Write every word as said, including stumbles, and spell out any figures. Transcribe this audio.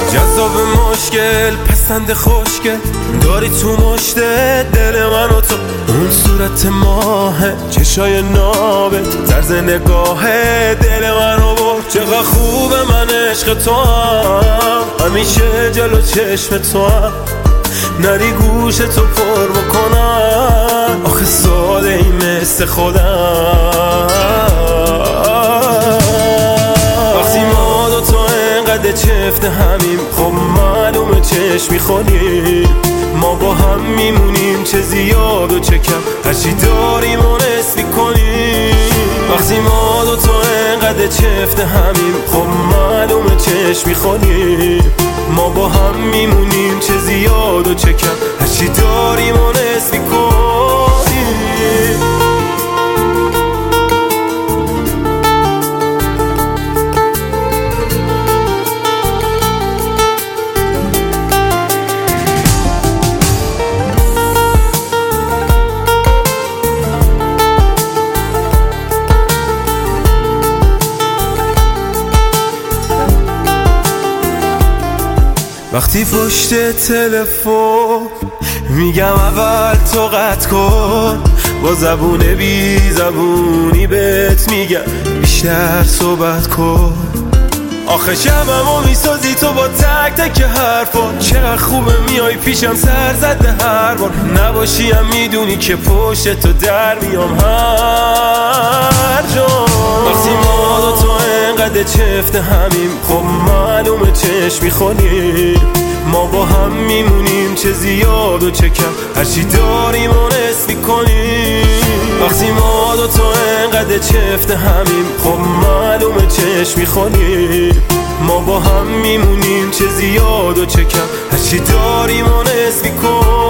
جذاب مشکل پسند خوشگل داری تو مشت دل من و تو، اون صورت ماهه چشای نابت طرز نگاه دل منو برد. چقدر خوبه من عشق تو هم، همیشه جلو چشم تو هم، نری گوش تو پر بکنم، آخه ساده ای مثل خودم. وقتی ما دو تا انقدر چفت همیم، خب معلومه چشم میخونیم، ما با هم میمونیم چه زیاد و چه کم، هرچی داریم و نصف میکنیم. وقتی ما دو تا انقدر چفت همیم، خب معلومه چشم میخونیم، ما با هم میمونیم چه زیاد و چه کم، هرچی داریم و نصف میکنیم. وقتی پشت تلفن میگم اول تو قطع کن، با زبون بی زبونی بهت میگم بیشتر صحبت کن. آخه شبمو میسازی تو با تک تک حرفا، چقدر خوبه میای پیشم سر زده هر بار، نباشی هم میدونی که پشت تو در میام هر جا. وقتی ما دو تا انقدر چفت همیم، خب معلومه چشم میخونیم، ما با هم میمونیم چه زیاد و چه کم، هرچی داریم و نصف میکنیم. وقتی ما دو تا انقدر چفت همیم، خب معلومه چشم میخونیم، ما با هم میمونیم چه زیاد و چه کم، هرچی داریم و نصف میکنیم.